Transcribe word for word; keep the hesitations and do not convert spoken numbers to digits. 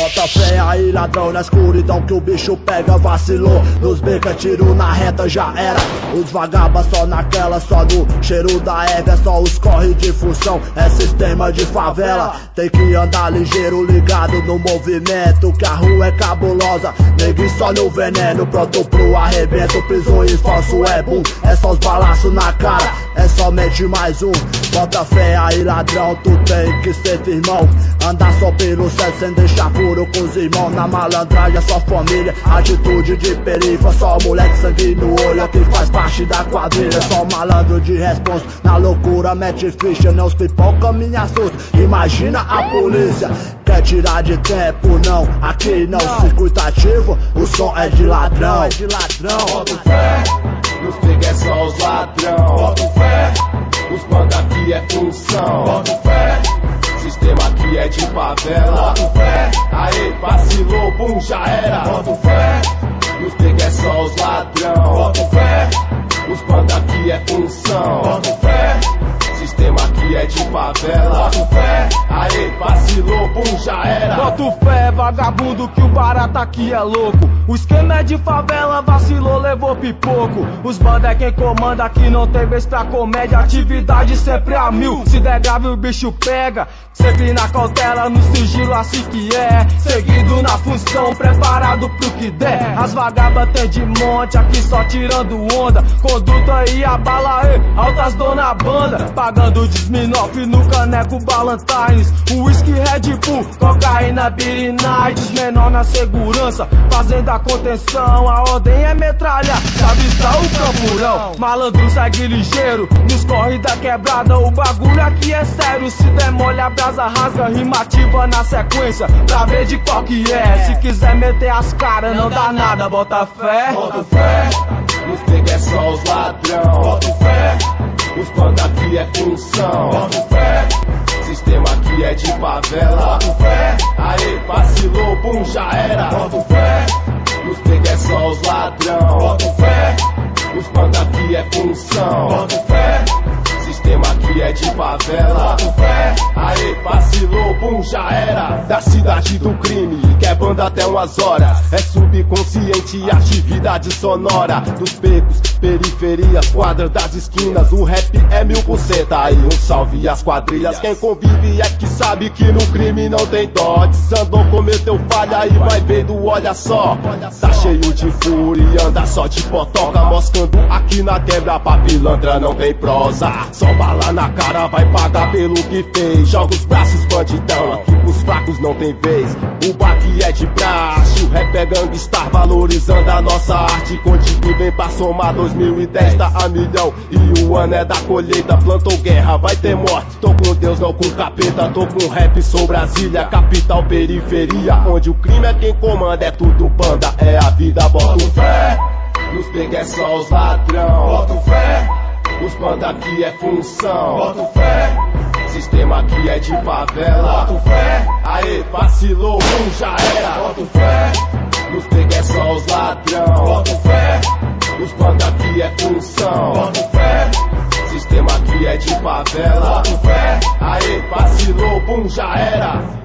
Bota fé aí, ladrão, na escuridão que o bicho pega, vacilou. Nos beca, tiro na reta, já era. Os vagabas só naquela, só no cheiro da erva. É só os corre de função, é sistema de favela. Tem que andar ligeiro, ligado no movimento, que a rua é cabulosa. Neguinho só no veneno, pronto pro arrebento. Prisões falso é boom, é só os balaços na cara, é somente mais um. Bota fé aí, ladrão, tu tem que ser firmão. Andar só pelo céu sem deixar furo com os irmãos. Na malandragem é só família, atitude de perifa. Só moleque sangue no olho que faz parte da quadrilha. Só malandro de responsa, na loucura mete ficha. Não os pipoca me assusta, imagina a polícia. Quer tirar de tempo, não, aqui não. Circuito ativo, o som é de ladrão. É de ladrão. Boto fé, nos pega é só os ladrão. Boto fé, os banda aqui é função. Boto fé, sistema aqui é de favela. Boto fé, aê, vacilou, bum, já era. Boto fé, nos pega é só os ladrão. Boto fé, os banda aqui é função. Boto fé, sistema aqui é de favela. Boto fé, aê, vacilou, bum, já era. Boto fé, vagabundo, que o barato aqui é louco. O esquema é de favela, vacilou, levou pipoco. Os banda é quem comanda, aqui não tem vez pra comédia. Atividade sempre a mil, se der grave o bicho pega. Sempre na cautela, no sigilo, assim que é. Seguido na função, preparado pro que der. As vagabas tem de monte, aqui só tirando onda. Conduta e a bala, e altas dona banda. Pagando Desminoff no caneco Ballantines. Whisky, Red Bull, cocaína, Beer Nights. Menor na segurança, fazendo a contenção. A ordem é metralha, sabe está o campurão. Malandro segue ligeiro, nos corre da quebrada. O bagulho aqui é sério, se demole a brasa rasga. Rimativa na sequência, pra ver de qual que é. Se quiser meter as caras, não dá nada, bota fé. Boto fé, nos pega é só os ladrão. Boto fé, os banda aqui é função. Boto fé, sistema aqui é de favela. Boto fé, aê, vacilou, bum, já era. Boto fé, nos pega é só os ladrão. Boto fé, os banda aqui é função. Boto fé, sistema aqui é de favela. Boto fé, aê, vacilou, bum, já era. Da cidade do crime, que é banda até umas horas. É subconsciente e atividade sonora. Dos becos, periferias, quadras das esquinas. O rap é mil por cento, aí um salve às quadrilhas. Quem convive é que sabe que no crime não tem dó. Desandou, cometeu falha e vai vendo, olha só. Tá cheio de fúria, anda só de potoca. Moscando aqui na quebra, pra pilantra não tem prosa. Só bala na cara, vai pagar pelo que fez. Joga os braços, bandidão, aqui pros fracos não tem vez. O baque é de praxe, o rap é gangstar, valorizando a nossa arte. Contigo vem pra somar dois mil e dez, tá a milhão. E o ano é da colheita, plantou guerra, vai ter morte. Tô com Deus, não com capeta, tô com rap, sou Brasília. Capital, periferia, onde o crime é quem comanda. É tudo banda, é a vida, boto fé. Nos pega é só os ladrão. Boto fé, os banda aqui é função. Boto fé, sistema aqui é de favela. Boto fé, aê, vacilou, bum, já era. Boto fé, nos pega é só os ladrão. Boto fé, os banda aqui é função. Boto fé, sistema aqui é de favela. Boto fé, aê, vacilou, bum, já era.